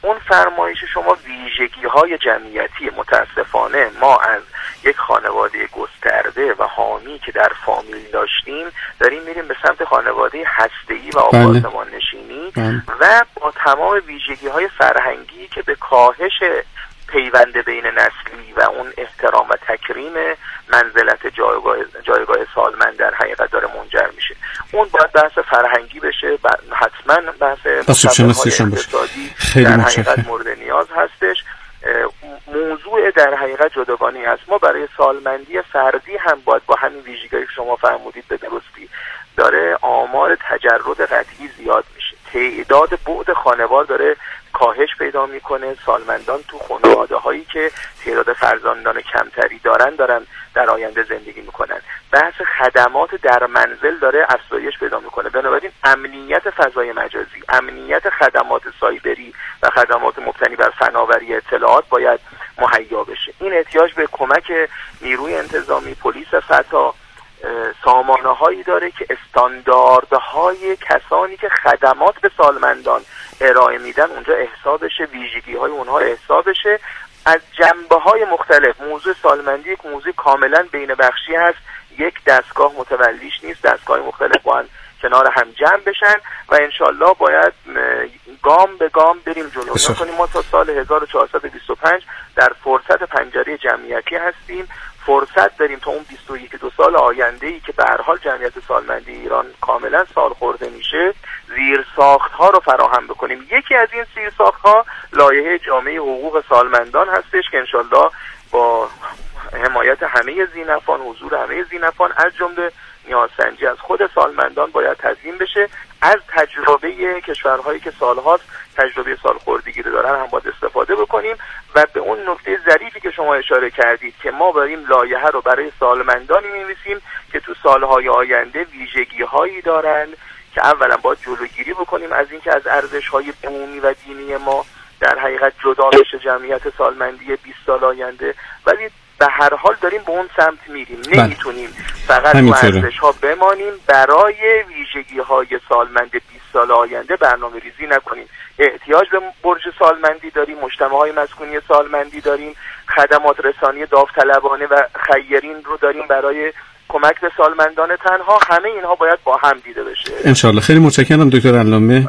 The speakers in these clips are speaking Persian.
اون فرمایش شما ویژگی‌های جمعیتی متاسفانه ما از یک خانواده گسترده و حامی که در فامیل داشتیم داریم میریم به سمت خانواده هسته‌ای و آپارتمان نشینی و با تمام ویژگی‌های فرهنگی که به کاهش پیوند بین نسلی و اون احترام و تکریم منزلت جایگاه سالمند در حقیقت داره منجر میشه. اون باید بحث فرهنگی بشه، حتما بحث اقتصادی در حقیقت مورد نیاز هستش. موضوع در حقیقت جداگانه است. ما برای سالمندی فردی هم باید با همین ویژگی‌هایی که شما فرمودید به درستی داره آمار تجرد قطعی زیاد میشه، تعداد بعد خانوار داره کاهش پیدا میکنه، سالمندان تو خانواده هایی که تعداد فرزندان کمتری دارن در آینده زندگی میکنن. بحث خدمات در منزل داره افزایش پیدا میکنه. بنابراین امنیت فضای مجازی، امنیت خدمات سایبری و خدمات مبتنی بر فناوری اطلاعات باید مهیا بشه. این احتیاج به کمک نیروی انتظامی، پلیس فتا، سامانه هایی داره که استانداردهای کسانی که خدمات به سالمندان ارائه میدن اونجا احسا بشه، ویژگی های اونها احسا بشه از جنبه های مختلف. موضوع سالمندی یک موضوع کاملا بین بخشی هست، یک دستگاه متولیش نیست، دستگاه مختلف با هم کنار هم جمع بشن و انشالله باید گام به گام بریم جلو. کنیم ما تا سال 1425 در فرصت پنجره جمعیتی هستیم، فرصت داریم تا اون 21 سال آینده ای که به هر حال جمعیت سالمندی ایران کاملا سال خورده میشه زیر ساخت ها رو فراهم بکنیم. یکی از این زیر ساخت ها لایحه جامعه حقوق سالمندان هستش که انشالله با حمایت همه ذی‌نفعان، حضور همه ذی‌نفعان از جمله نیازسنجی از خود سالمندان باید تضمین بشه. از تجربه کشورهایی که سالهاست تجربه سالخوردگی رو دارن هم باید استفاده بکنیم و به اون نکته ظریفی که شما اشاره کردید که ما بریم لایحه رو برای سالمندانی می‌نویسیم که تو سالهای آینده ویژگی‌هایی دارن که اولا باید جلوگیری بکنیم از اینکه از ارزش‌های عمومی و دینی ما در حقیقت جدا بشه جمعیت سالمندی 20 سال آینده، ولی به هر حال داریم به اون سمت میریم. نمیتونیم فقط با ارزش‌ها بمانیم، برای ویژگی‌های سالمند 20 سال آینده برنامه ریزی نکنیم. احتیاج به برج سالمندی داریم، مجتمع‌های مسکونی سالمندی داریم، خدمات رسانی داوطلبانه و خیرین رو داریم برای کمک به سالمندان تنها. همه اینها باید با هم دیده بشه. انشالله. خیلی متشکرم دکتر علامه،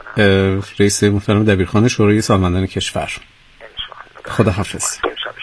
رئیس محترم دبیرخانه شورای سالمندان کشور. خدا حافظ.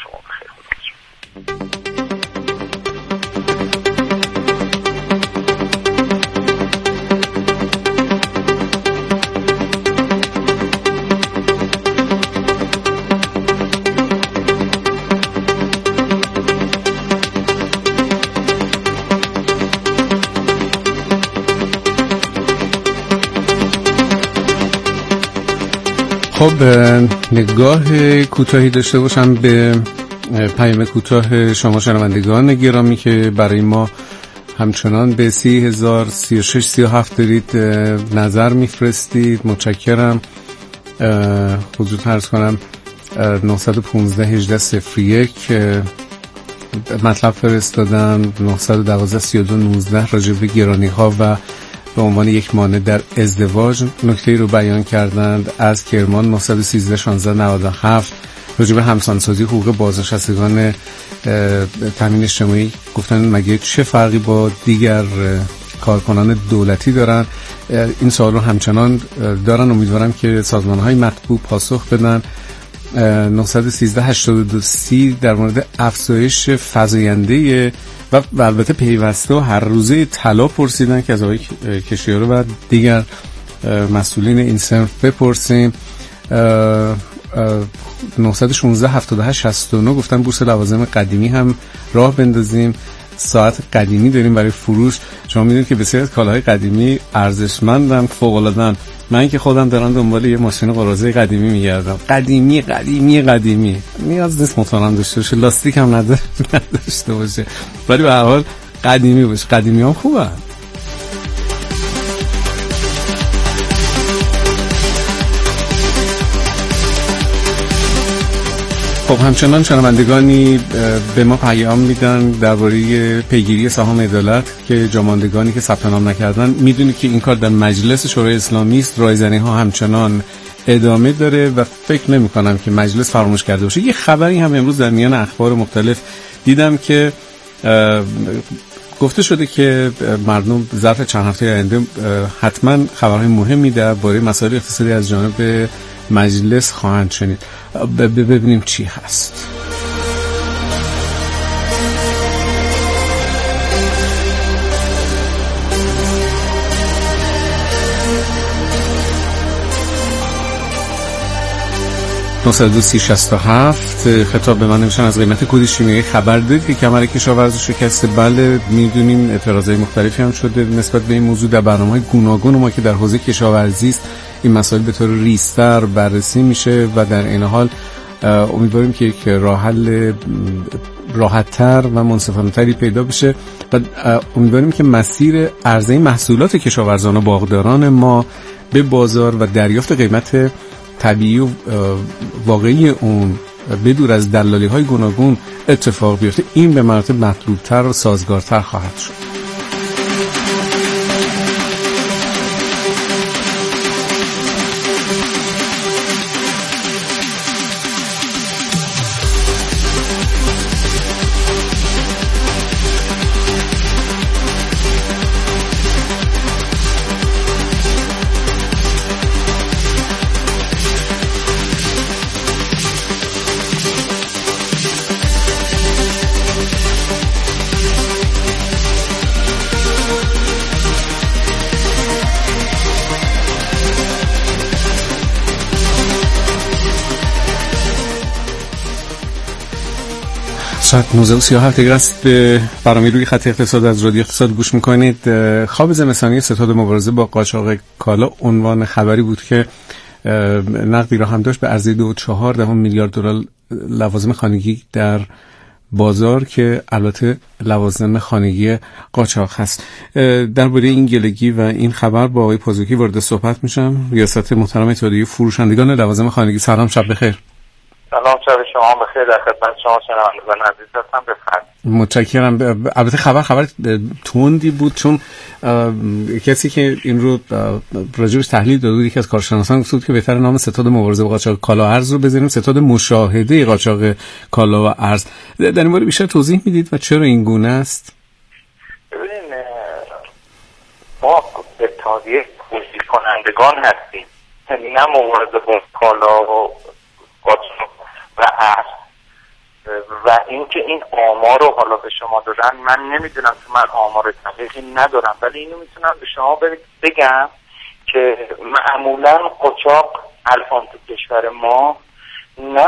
خب نگاه کوتاهی داشته باشم به پیام کوتاه شما شنوندگان گرامی که برای ما همچنان به 30,036-37 دارید نظر میفرستید. متشکرم. حضور عرض کنم 915-1801 مطلب فرستادن، 912-32-19 راجع به گرانی ها و به عنوان یک مانع در ازدواج نکته‌ای رو بیان کردند. از کرمان 913-16-97 راجع به همسانسازی حقوق بازنشستگان تامین اجتماعی گفتن مگه چه فرقی با دیگر کارکنان دولتی دارن. این سوال رو همچنان دارن، امیدوارم که سازمان‌های مطبوع پاسخ بدن. 913-82-30 در مورد افزایش فزاینده و البته پیوسته و هر روزه طلا پرسیدن که از آقای کشیارو و دیگر مسئولین این صنف بپرسیم. 916-78-69 گفتن بورس لوازم قدیمی هم راه بندازیم، ساعت قدیمی داریم برای فروش. شما میدونید که بسیار از کالاهای قدیمی ارزشمندن، فوق‌العاده‌ان. من که خودم دارم دنبال یه ماشین قراضه قدیمی میگردم، قدیمی نیاز نیست موتورم داشته باشه، لاستیک هم نداشته باشه، ولی به هر حال قدیمی باشه. قدیمی هم خوبه. خب همچنان شنوندگانی به ما پیام میدن درباره پیگیری سهام عدالت که جاماندگانی که ثبت نام نکردن. میدونید که این کار در مجلس شورای اسلامی است. رایزنی ها همچنان ادامه داره و فکر نمی کنم که مجلس فراموش کرده باشه. یه خبری هم امروز در میان اخبار مختلف دیدم که گفته شده که مردم ظرف چند هفته آینده حتما خبرهای مهمی درباره مسائل اقتصادی از جانب مجلس خواهند شنید. ببینیم چی هست. خطاب به من نمیشن از قیمت کود شیمیایی خبر دارید که کمر کشاورز شکسته. بله میدونیم اعتراضای مختلفی هم شده نسبت به این موضوع در برنامه‌های گوناگون ما که در حوزه کشاورزی است. این مسائل به طور ریزتر بررسی میشه و در این حال امیدواریم که یک راه حل راحت‌تر و منصفانه‌تری پیدا بشه و امیدواریم که مسیر عرضه محصولات کشاورزان و باغداران ما به بازار و دریافت قیمت طبیعی و واقعی اون بدور از دلالی‌های گوناگون اتفاق بیفته. این به مراتب مطلوب‌تر و سازگارتر خواهد شد. ساعت 19:37 است. به برنامه روی خط اقتصاد از رادیو اقتصاد گوش میکنید. خواب زمستانی ستاد مبارزه با قاچاق کالا عنوان خبری بود که نقدی را هم داشت به ارزش 2.4 میلیارد دلار لوازم خانگی در بازار که البته لوازم خانگی قاچاق هست. درباره این گلگی و این خبر با آقای پازوکی وارد صحبت میشم. ریاست محترم اتحادیه فروشندگان لوازم خانگی. سلام، شب بخیر. سلام، شب شما بخیر. در خدمت شما شنوندگان عزیز هستم. بفرمایید. متشکرم. البته خبر تندی بود چون کسی که این رو راجعش تحلیل داده بود یکی از کارشناسان گفت که بهتره نام ستاد مبارزه با قاچاق کالا و ارز رو بذاریم ستاد مشاهده قاچاق کالا و ارز. در این باره بیشتر توضیح میدید و چرا این گونه است؟ ببینید ما اتحادیه توزیع کنندگان هستیم، یعنی نه مبارزه با کالا و قاچاق و ارز. و اینکه این آمار رو حالا به شما دادن من نمیدونم که من آمار دقیقی ندارم، ولی اینو میتونم به شما بگم که معمولا قاچاق الان تو کشور ما نه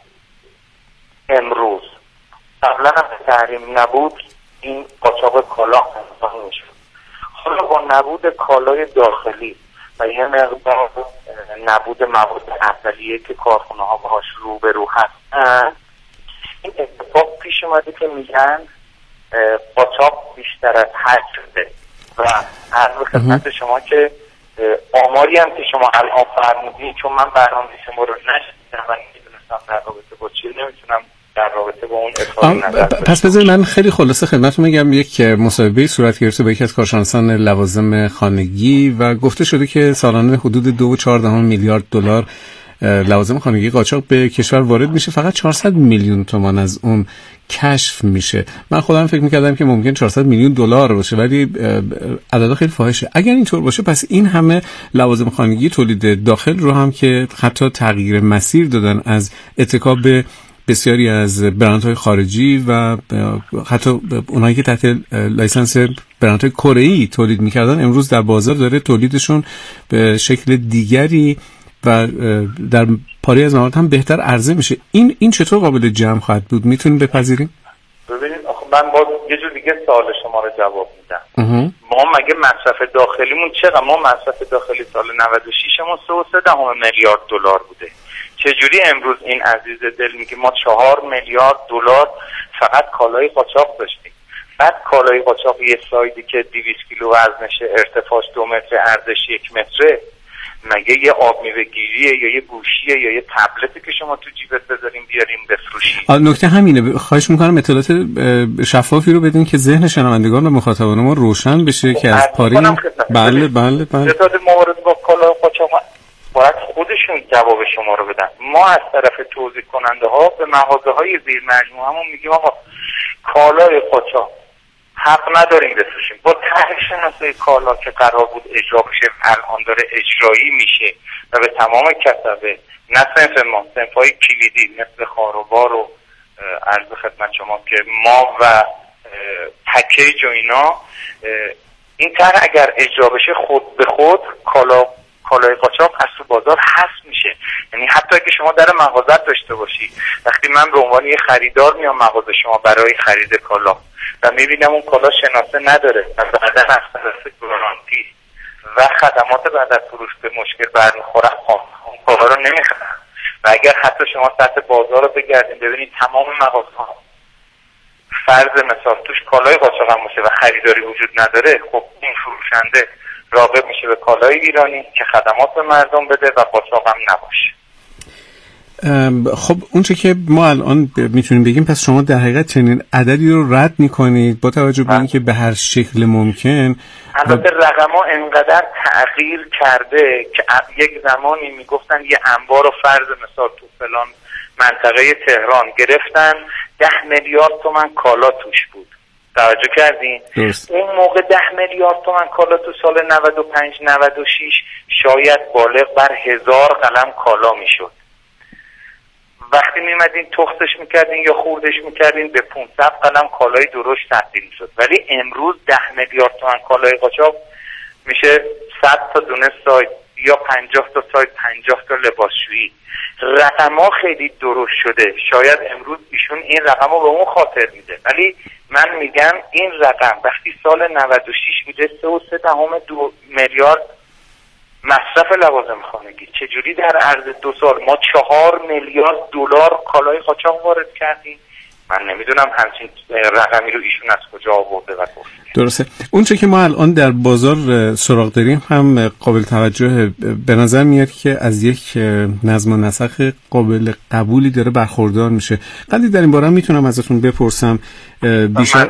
امروز، قبلا هم تحریم نبود این قاچاق کالا انجام میشد. حالا با نبود کالای داخلی و یه مقدار نبود مواد اولیه که کارخونه ها باهاش روبرو هستن این اتفاق پیش اومده که میگن قاچاق بیشتر از حد شده و عرض خدمت شما که آماری هم که شما الان فرمودید چون من برنامه شما رو نشنیدم و نمیدونستم در رابطه با چی، نمیتونم در رابطه با اون اظهار نظر بدم. پس بذارید من خیلی خلاصه خدمتتون میگم. یک مصاحبه صورت گرفته با یکی از کارشناسان لوازم خانگی و گفته شده که سالانه حدود 2.4 میلیارد دلار لوازم خانگی قاچاق به کشور وارد میشه، فقط 400 میلیون تومان از اون کشف میشه. من خودم فکر میکردم که ممکن 400 میلیون دلار باشه ولی عدد خیلی فاحشه. اگر اینطور باشه پس این همه لوازم خانگی تولید داخل رو هم که حتی تغییر مسیر دادن از اتکا به بسیاری از برندهای خارجی و حتی اونایی که تحت لایسنس برندهای کره‌ای تولید میکردن امروز در بازار داره تولیدشون به شکل دیگری و در پاره از موارد هم بهتر عرضه میشه. این چطور قابل جمع خواهد بود؟ میتونیم بپذیریم؟ ببینید آخه من با یه جور دیگه سوال شما رو جواب میدم. ما مگه مصرف داخلیمون چقدر؟ ما مصرف داخلی سال 96 ما 3.3 میلیارد دلار بوده. چجوری امروز این عزیز دل میگه ما 4 میلیارد دلار فقط کالای قاچاق داشتیم؟ بعد کالای قاچاق یه سایدی که 200 کیلو وزنشه، ارتفاعش 2 متر، ارزش 1 متره، مگه یه آب میوه گیریه یا یه گوشیه یا یه تبلته که شما تو جیبت بذاریم بیاریم بفروشیم؟ نکته همینه. خواهش میکنم اطلاعات شفافی رو بدین که ذهن شنوندگان و مخاطبان ما روشن بشه که از پاره. بله. ستاد مبارزه با کالا قاچاق باید خودشون جواب شما رو بدن. ما از طرف توزیع کننده ها به مغازه های زیر مجموعه همون میگیم آقا کالای قاچاق حق نداریم بفروشیم. با طرح شناسایی کالا که قرار بود اجرا بشه الان داره اجرایی میشه و به تمام کسبه، نه صنف ما، صنف های کلیدی مثل خاروبار و عرض خدمت شما که ما و پکیج و اینا، این طرح اگر اجرا بشه خود به خود کالای قاچاق از تو بازار حذف میشه. یعنی حتی اگه شما در مغازه داشته باشی، وقتی من به عنوان یه خریدار میام مغازه شما برای خرید کالا و میبینم اون کالا شناسه نداره و بعدا از طرف گارانتی و خدمات بعد از فروش به مشکل برمیخورم، اون کالا رو نمیخرم. و اگر حتی شما سطح بازار رو بگردید ببینید تمام مغازه ها فرض مثال توش کالای قاچاق هم باشه و خریداری وجود نداره، خب این فروشنده راغب میشه به کالای ایرانی که خدمات به مردم بده و قاچاق هم نباشه. خب اونچه که ما الان میتونیم بگیم، پس شما در حقیقت چنین عددی رو رد میکنید با توجه به اینکه به هر شکل ممکن. البته رقم‌ها انقدر تغییر کرده که یک زمانی میگفتن یه انبار و فرض مثال تو فلان منطقه تهران گرفتن 10 میلیارد تومان کالا توش بود. توجه کردین؟ اون موقع 10 میلیارد تومان کالا تو سال 95 96 شاید بالغ بر 1000 قلم کالا میشد. وقتی میمدین تختش میکردین یا خوردش میکردین به 500 قلم کالای درشت تبدیل شد. ولی امروز 10 میلیارد تومان کالای قاچاق میشه 100 تا دونه سایت یا 50 تا سایت، 50 تا لباسشویی. رقم‌ها خیلی درست شده. شاید امروز ایشون این رقم‌ها به اون خاطر میده، ولی من میگم این رقم وقتی سال 96 بوده 3.3 میلیارد مصرف لوازم خانگی، چجوری در عرض 2 سال ما 4 میلیارد دلار کالای قاچاق وارد کردیم؟ من نمیدونم همچین رقمی رو ایشون از کجا آورده و گفته. درسته. اون چه که ما الان در بازار سراغ داریم هم قابل توجه به نظر میاد که از یک نظم و نسق قابل قبولی داره برخوردار میشه. قدری در این باره هم میتونم ازتون بپرسم بیشتر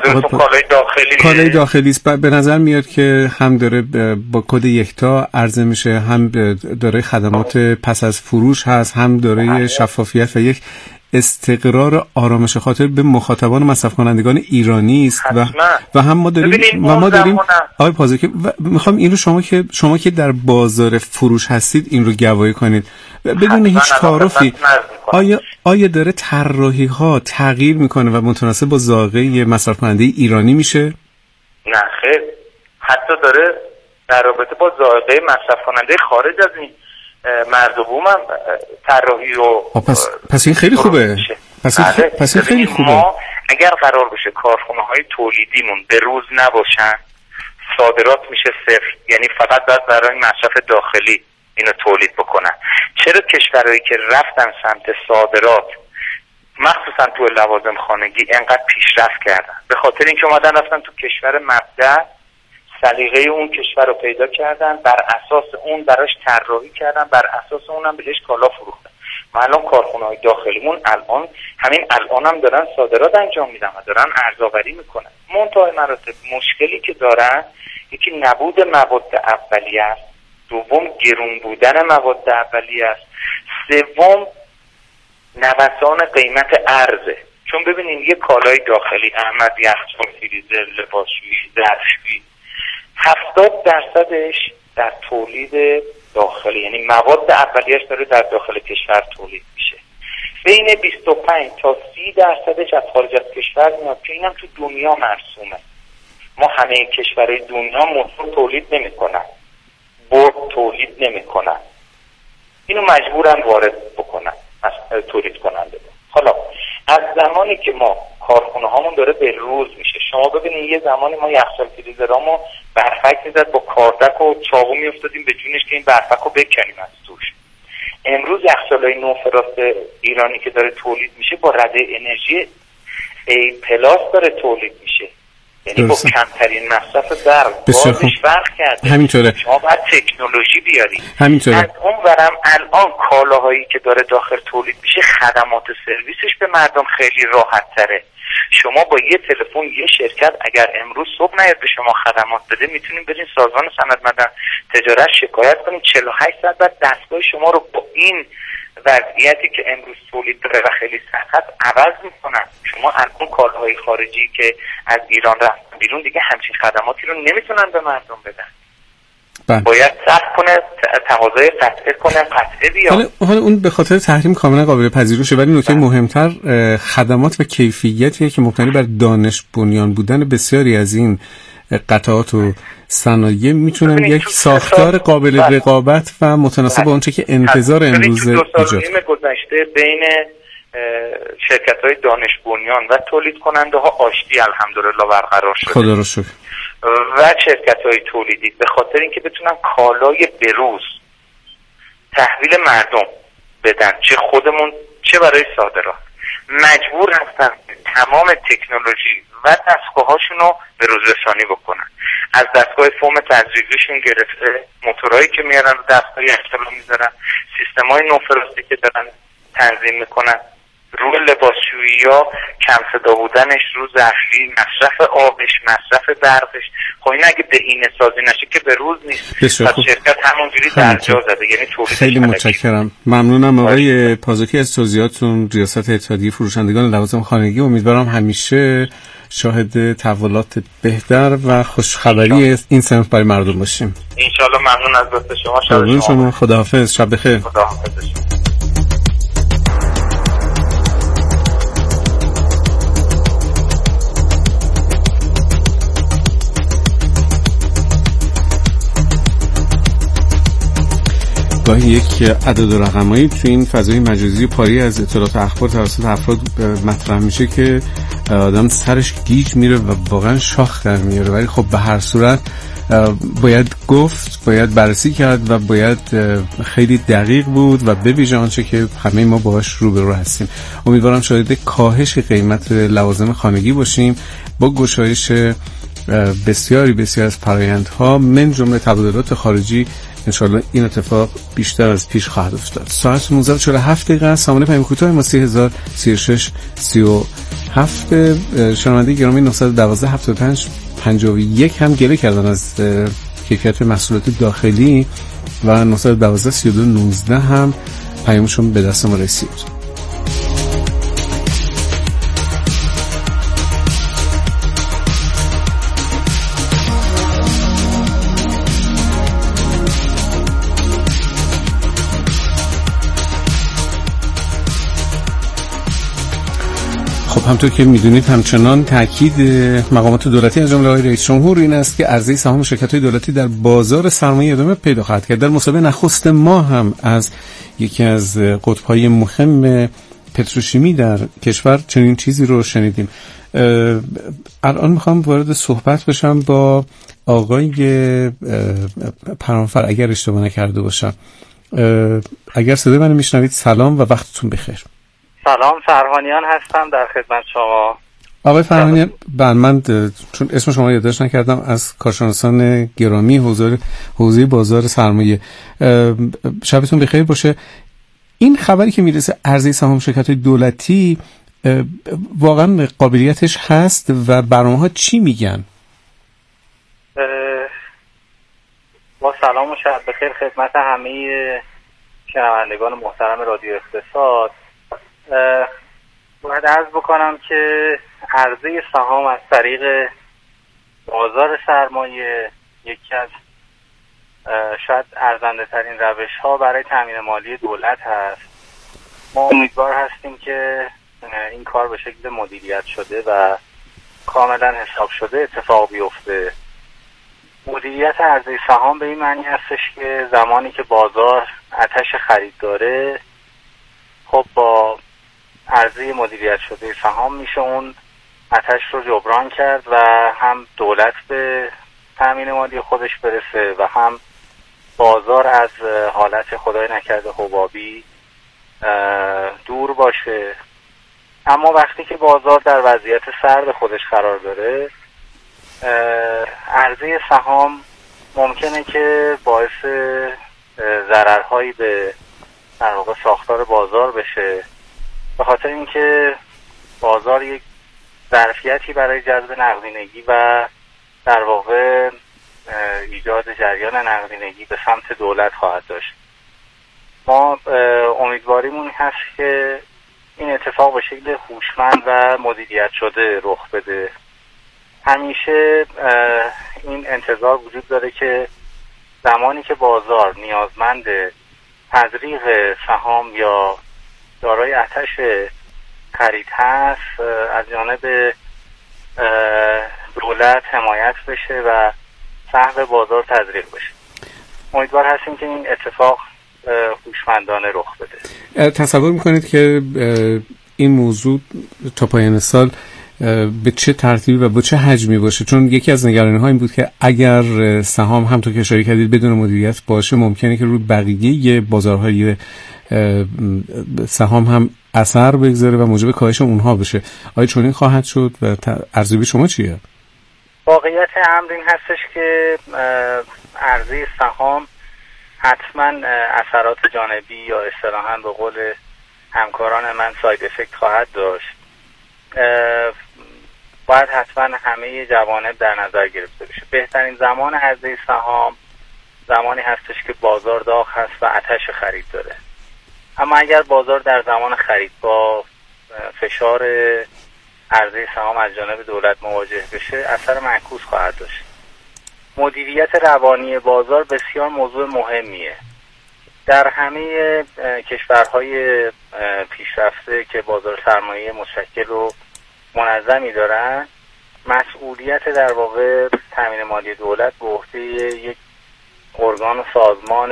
کالای داخلی است. به نظر میاد که هم داره با کد یکتا عرضه میشه، هم داره خدمات پس از فروش هست، هم داره شفافیت و یک استقرار آرامش خاطر به مخاطبان مصرف کنندگان ایرانی است و هم ما داریم آقای پازکی میخوام این رو شما که در بازار فروش هستید این رو گواهی کنید بدون هیچ تعارفی. آیا داره طراحی ها تغییر میکنه و متناسب با ذائقه مصرف کننده ایرانی میشه؟ نه خیر، حتی داره در رابطه با ذائقه مصرف کننده خارج از این مردم هم طراحی و پس این خیلی خوبه. پس این خیلی خوبه. ما اگر قرار بشه کارخانه‌های تولیدیمون به روز نباشن، صادرات میشه صفر. یعنی فقط باید برای مصرف داخلی اینو تولید بکنن. چرا کشورهایی که رفتن سمت صادرات مخصوصا تو لوازم خانگی انقدر پیشرفت کردن؟ به خاطر اینکه اومدن رفتن تو کشور مبدأ، سلیقه اون کشور رو پیدا کردن، بر اساس اون براش طراحی کردن، بر اساس اونم بهش کالا فروختن. ما الان کارخونه‌های داخلیمون همین الان هم دارن صادرات انجام میدن و دارن ارزآوری میکنن. منتهای مراتب مشکلی که دارن یکی نبود مواد اولیه است، دوم گرون بودن مواد اولیه است، سوم نوسان قیمت ارزه. چون ببینین یه کالای داخلی احمد یخچال، فریزر، لباسشویی، ظرفشویی 70% در تولید داخلی، یعنی مواد اولیه‌اش داره در داخل کشور تولید میشه. بین 25 تا 30% از خارج از کشور میاد که اینم تو دنیا مرسومه. ما همه کشورهای دنیا موتور تولید نمیکنن، برد تولید نمیکنن، اینو مجبورن وارد بکنن از تولید کننده. حالا از زمانی که ما کارخونه هامون داره به روز میشه، شما ببینید یه زمانی ما یخچال فریزرامو برفک میزد با کاردک و چاقو میافتادیم به جونش که این برفک رو بکنیم از توش. امروز یخچالای نوفراست ایرانی که داره تولید میشه با رده انرژی A+ داره تولید میشه، یعنی با کمترین مصرف برق. بازش فرق کرده. همینطوره. شما باید تکنولوژی بیاری. همینطوره. از اون ورم الان کالاهایی که داره داخل تولید میشه خدمات سرویسش به مردم خیلی راحت تره. شما با یه تلفن یه شرکت اگر امروز صبح نیاد به شما خدمات بده، میتونین برین سازمان صنعت تجارت شکایت کنین. 48 ساعت بعد دستگاه شما رو با این وضعیتی که امروز تولید داره و خیلی سخت عوض میکنن. شما الان کالاهای خارجی که از ایران رفتن بیرون دیگه همچین خدماتی رو نمیتونن به مردم بدن. باید صبر کنه، تقاضای قطعه کنه، قطعه بیاد. حالا اون به خاطر تحریم کاملا قابل پذیرشه، ولی نکته مهمتر خدمات و کیفیتیه که مبتنی بر دانش بنیان بودن بسیاری از این قطعات و صنایع میتونن یک ساختار قابل رقابت و متناسب با اونچه که انتظار امروز ایجاد. 2 سال گذشته بین شرکت‌های دانش بنیان و تولید کننده ها آشتی الحمدلله برقرار شده. خدا رو شکر. و شرکت‌های تولیدی به خاطر اینکه بتونن کالای بروز تحویل مردم بدن، چه خودمون چه برای صادرات، مجبور هستن تمام تکنولوژی و دستگاه‌هاشون رو به روز رسانی بکنن. از دستگاه فوم تزریقیشون گرفته، موتورایی که میارن رو دستگاه احتمال میذارن، سیستم‌های نوفرستی که دارن تنظیم میکنن، روی لباسشویی‌ها کم صدا بودنش، رو ظرفی، مصرف آبش، مصرف برقش. خب این اگه دهینه سازی نشه که به روز نیست. پس شرکت همونجوری درجا زده، یعنی تولید. خیلی متشکرم، ممنونم آقای پازوکی از توضیحاتون، ریاست اتحادیه فروشندگان لوازم خانگی. امیدوارم همیشه شاهد تحولات بهتر و خوشخبری این صنف برای مردم باشیم. ان شاءالله. ممنون از لطف شما. شما خداحافظ، شب بخیر. خداحافظ. گاهی یک عدد و رقمایی تو این فضای مجازی پاری از اطلاعات اخبار توسط افراد مطرح میشه که آدم سرش گیج میره و واقعا شاخ در میاره، ولی خب به هر صورت باید گفت، باید بررسی کرد و باید خیلی دقیق بود و به ویژه آنچه که همه ما باهاش روبرو هستیم. امیدوارم شاهد کاهش قیمت لوازم خانگی باشیم با گشایش بسیاری از فرآیندها من جمله تبادلات خارجی. انشالله این اتفاق بیشتر از پیش خواهد افتاد. ساعت 19:47 دقیقه. سامانه پیام کوتاه ما 3036 37. شنونده گرامی 912 75 51 هم گله کردن از کیفیت محصولات داخلی و 912 32 19 هم پیامشون به دست ما رسید. خب همطور که میدونید همچنان تاکید مقامات دولتی از جمله آقای رئیس جمهور این است که عرضه سهام شرکت‌های دولتی در بازار سرمایه ادامه پیدا خواهد کرد. در مسابقه نخست ما هم از یکی از قطب‌های مهم پتروشیمی در کشور چنین چیزی رو شنیدیم. الان میخوام وارد صحبت بشم با آقای پرانفر اگر اشتباه نکرده باشم. اگر صدای منو میشنوید سلام و وقتتون بخیر. سلام، فرهانیان هستم در خدمت شما. آقای فرهانیان، من چون اسم شما یادداشت نکردم، از کارشناسان گرامی حوزه بازار سرمایه. شبتون بخیر باشه. این خبری که میرسه عرضه سهام شرکت‌های دولتی واقعا قابلیتش هست و برنامه‌ها چی میگن؟ با سلام و شب بخیر خدمت همه شنوندگان محترم رادیو اقتصاد. باید عرض بکنم که عرضه سهام از طریق بازار سرمایه یکی از شاید ارزنده ترین روش ها برای تامین مالی دولت هست. ما امیدوار هستیم که این کار به شکل مدیریت شده و کاملا حساب شده اتفاق بیفته. مدیریت عرضه سهام به این معنی هستش که زمانی که بازار آتش خرید داره، خب با عرضه مدیریت شده سهام میشه اون آتش رو جبران کرد و هم دولت به تامین مالی خودش برسه و هم بازار از حالت خدای نکرده حبابی دور باشه. اما وقتی که بازار در وضعیت سرد خودش قرار داره، عرضه سهام ممکنه که باعث ضررهایی به در واقع ساختار بازار بشه، به خاطر اینکه بازار یک ظرفیتی برای جذب نقدینگی و در واقع ایجاد جریان نقدینگی به سمت دولت خواهد داشت. ما امیدواریمون هست که این اتفاق به شکل هوشمند و مدیریت شده رخ بده. همیشه این انتظار وجود داره که زمانی که بازار نیازمند تزریق سهام یا دارای ارتش خرید هست، از جانب دولت حمایت بشه و سهم بازار تزریق بشه. امیدوار هستیم که این اتفاق هوشمندانه رخ بده. تصور میکنید که این موضوع تا پایان سال به چه ترتیبی و با چه حجمی باشه؟ چون یکی از نگرانی‌ها این بود که اگر سهام همونطور که اشاره کردید بدون مدیریت باشه، ممکنه که روی بقیه بازارهای سهام هم اثر بگذاره و موجب کاهش اونها بشه. آیا چنین خواهد شد و ارزیابی شما چیه؟ واقعیت امر این هستش که عرضه سهام حتما اثرات جانبی یا اصطلاحاً به قول همکاران من ساید افکت خواهد داشت. باید حتما همه جوانب در نظر گرفته بشه. بهترین زمان عرضه سهام زمانی هستش که بازار داغ هست و آتش خرید داره. اما اگر بازار در زمان خرید با فشار عرضه سهام از جانب دولت مواجه بشه، اثر معکوس خواهد داشت. مدیریت روانی بازار بسیار موضوع مهمیه. در همه کشورهای پیشرفته که بازار سرمایه مشکل و منظمی دارن، مسئولیت در واقع تامین مالی دولت به عهده یک ارگان و سازمان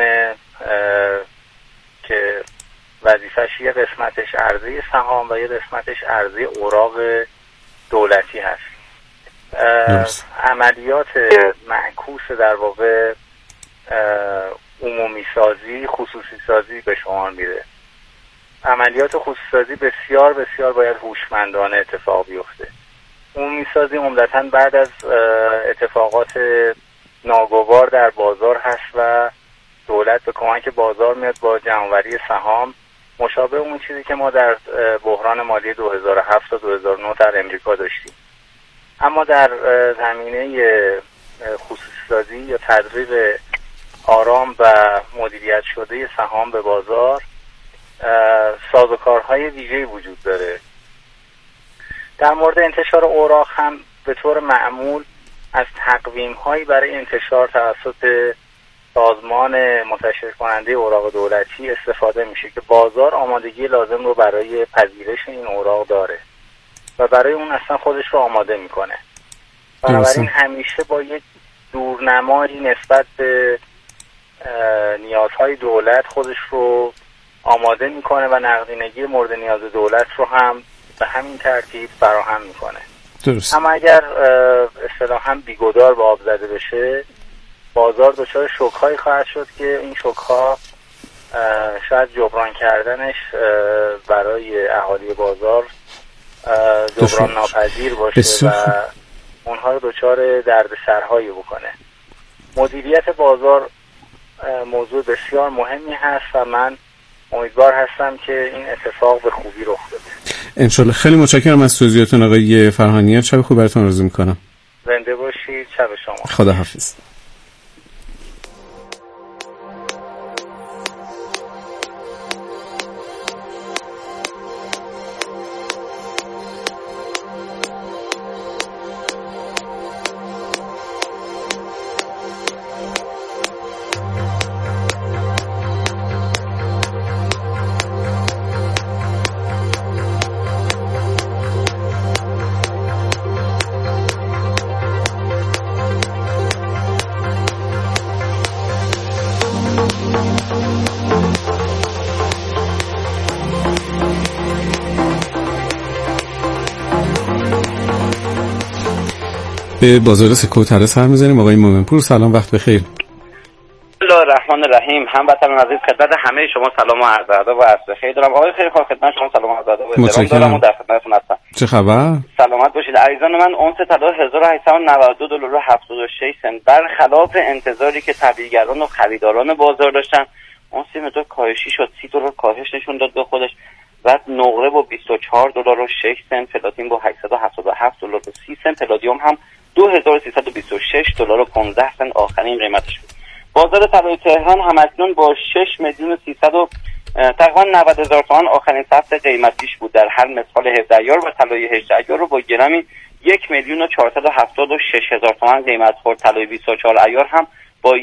که وظیفش یه قسمتش عرضه سهام و یه قسمتش عرضه اوراق دولتی هست. عملیات معکوس در واقع عمومی سازی، خصوصی سازی به شمار میره. عملیات خصوصی سازی بسیار بسیار باید هوشمندانه اتفاق بیفته. عمومی سازی عمدتاً بعد از اتفاقات ناگوار در بازار هست و دولت به کمک بازار میاد با جمع‌آوری سهام، مشابه اون چیزی که ما در بحران مالی 2007 تا 2009 در امریکا داشتیم. اما در زمینه خصوصی سازی یا تدریج آرام و مدیریت شده سهام به بازار، سازوکارهای ویژه‌ای وجود داره. در مورد انتشار اوراق هم به طور معمول از تقویم‌هایی برای انتشار توسط سازمان منتشر کننده اوراق دولتی استفاده میشه که بازار آمادگی لازم رو برای پذیرش این اوراق داره و برای اون اصلا خودش رو آماده میکنه. بنابراین همیشه با یک دورنمایی نسبت به نیازهای دولت خودش رو آماده میکنه و نقدینگی مورد نیاز دولت رو هم به همین ترتیب فراهم میکنه. درست. اما اگر اصطلاحاً بیگدار به آب زده بشه، بازار دچار شوک‌هایی خواهد شد که این شوک‌ها شاید جبران کردنش برای اهالی بازار جبران ناپذیر باشه و اونها رو دچار دردسرهایی بکنه. مدیریت بازار موضوع بسیار مهمی هست و من امیدوار هستم که این اتفاق به خوبی رخ بده. انشالله. خیلی متشکرم از توضیحاتتون آقای فرهانیان. شب خوب براتون آرزو میکنم. زنده باشید. شب شما. خدا حافظ. به بازار سکوتره سر می‌زنیم. آقای مومنپور سلام، وقت بخیر. بسم الله الرحمن الرحیم. هموطنان عزیز، خدمت همه شما سلام و عرض ادب و عرض خیر دارم. آقای خیلی خوب، خدمت شما سلام و عرض ادب و احترام دارم و در خدمتتون هستم. چه خبر؟ سلامت باشید عزیزان من. اونس طلا $1892.76 برخلاف انتظاری که تبلیغگران و خریداران بازار داشتن، اونس مقدار کاهشی شد. $30 کاهش نشون داد به خودش. بعد نقره با 24 $204.06، پلاتین با $877.30، پلادیوم هم $2326.15 آخرین قیمتش بود. بازار طلای تهران همکنون با 6,300,000 تقریبا 90,000 تومان آخرین ثبت قیمتیش بود. در هر مثقال 17 ایار و طلای 18 ایار رو با گرمی 1,476,000 تومان قیمت خورد. طلای 24 ایار هم با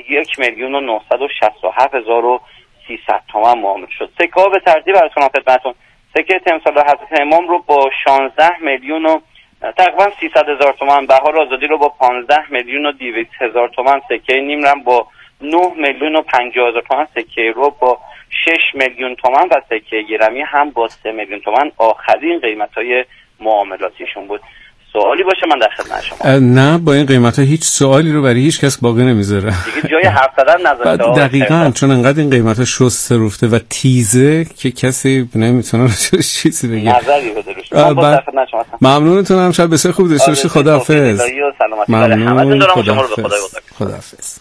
1,967,300 تومان معامله شد. سکه ها به ترتیب براتون خدمتتون: سکه تمثال حضرت امام رو با 16 میلیون و تقریبا 300,000 تومان، بهار آزادی رو با 15,200,000 تومان، سکه نیمرم با 9,50,000 تومان، سکه رو با 6 میلیون تومان و سکه گرمی هم با 3 میلیون تومان آخرین قیمت‌های معاملاتیشون بود. سوالی باشه من در خدمت شما. نه، با این قیمت‌ها هیچ سوالی رو برای هیچ کس باقی نمیذاره دیگه، جای حرف زدن نذاره. دقیقاً، چون انقدر این قیمت‌ها شسته رفته و تیزه که کسی نمیتونه راجعش چیزی بگه. نظری بده روش. من با در خدمت شما. ممنونتونم، شب بسیار خوب داشته باشید. خداحافظ. ممنون. خداحافظ.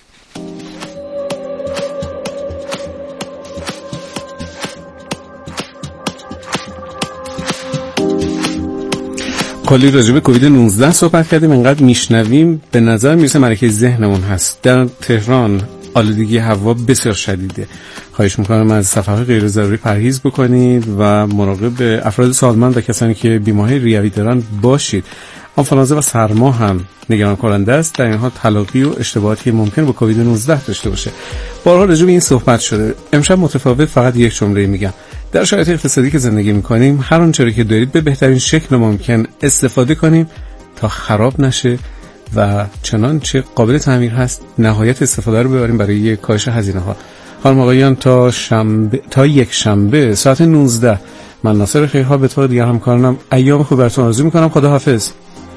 کلی راجع به کووید 19 صحبت کردیم، انقدر میشنویم به نظر میرسه ملکه ذهنمون هست. در تهران آلودگی هوا بسیار شدیده. خواهش میکنم از سفرهای غیر ضروری پرهیز بکنید و مراقب افراد سالمند و کسانی که بیماری ریوی دارن باشید. آنفولانزا و سرما هم نگران کننده است. در این حال تلاقی و اشتباهاتی ممکن با کووید 19 داشته باشه. بارها راجع به این صحبت شده. امشب متفاوت فقط یک جمله میگم. در شرایط اقتصادی که زندگی میکنیم هر آنچه که دارید به بهترین شکل ممکن استفاده کنیم تا خراب نشه و چنانچه قابل تعمیر هست نهایت استفاده رو ببریم برای کاهش هزینه ها. خانم آقایان، تا یک شنبه ساعت 19 من ناصر خیرها به طور دیگر همکارانم ایام خوب براتون آرزو میکنم. خداحافظ.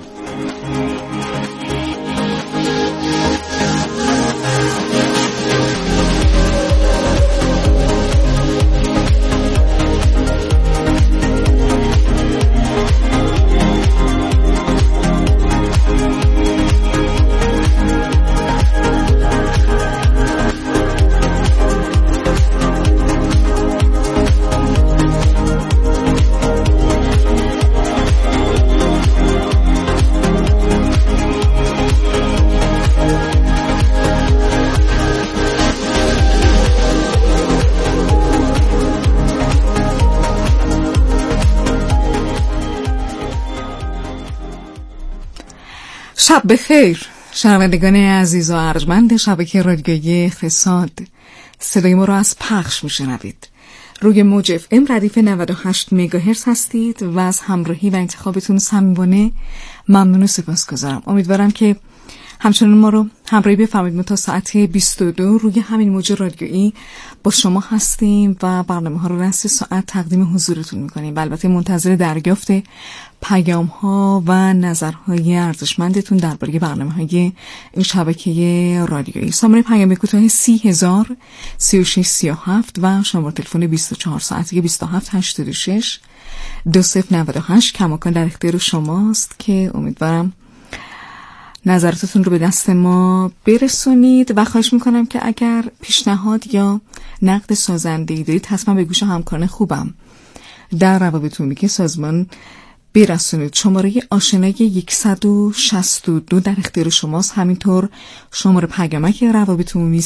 شب بخیر شنوندگان عزیز و ارجمند شبکه رادیویی اقتصاد. صدای ما رو از پخش میشنوید. روی موج FM ردیف 98 مگاهرتز هستید و از همراهی و انتخابتون صمیمانه ممنون و سپاسگزارم. امیدوارم که همچنان ما رو همراهی بفرمایید. تا ساعت 22 روی همین موج رادیویی با شما هستیم و برنامه ها رو رأس ساعت تقدیم حضورتون میکنیم و البته منتظر دریافت پیام ها و نظرهای ارزشمندتون درباره برنامه های این شبکه رادیویی. شماره پیام کوتاه 30,000 3637 و شماره تلفن 24 ساعته 2786 2098 کماکان در اختیار شماست که امیدوارم نظراتتون رو به دست ما برسونید و خواهش میکنم که اگر پیشنهاد یا نقد سازنده‌ای دارید حتما به گوش همکاران خوبم در روابط عمومی سازمان برسونید. شماره آشنای 162 در اختیار شماست. همینطور شماره پیامک روابط عمومی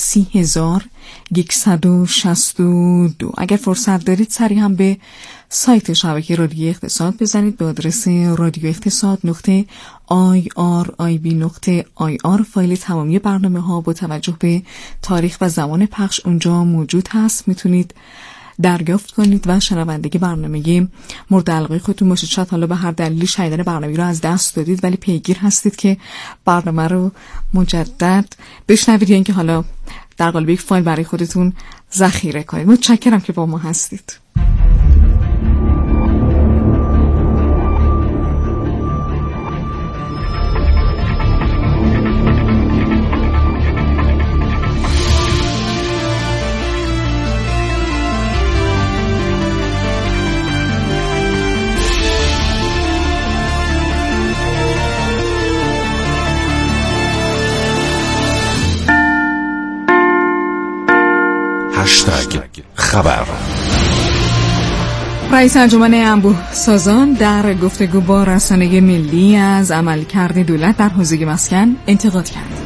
30,162. اگر فرصت دارید سریع هم به سایت شبکه رادیو اقتصاد بزنید به آدرس radioeqtasad.irib.ir. فایل تمامی برنامه ها با توجه به تاریخ و زمان پخش اونجا موجود هست. میتونید دریافت کنید و شنوندگی برنامه مورد علاقه خودتون باشید. شاید حالا به هر دلیلی شنیدن برنامه رو از دست دادید ولی پیگیر هستید که برنامه رو مجدد بشنوید یا اینکه حالا در قالب یک فایل برای خودتون ذخیره کنید. متشکرم که با ما هستید. خبر رئیس انجمن انبوه سازان در گفتگو با رسانه ملی از عملکرد دولت در حوزه مسکن انتقاد کرد.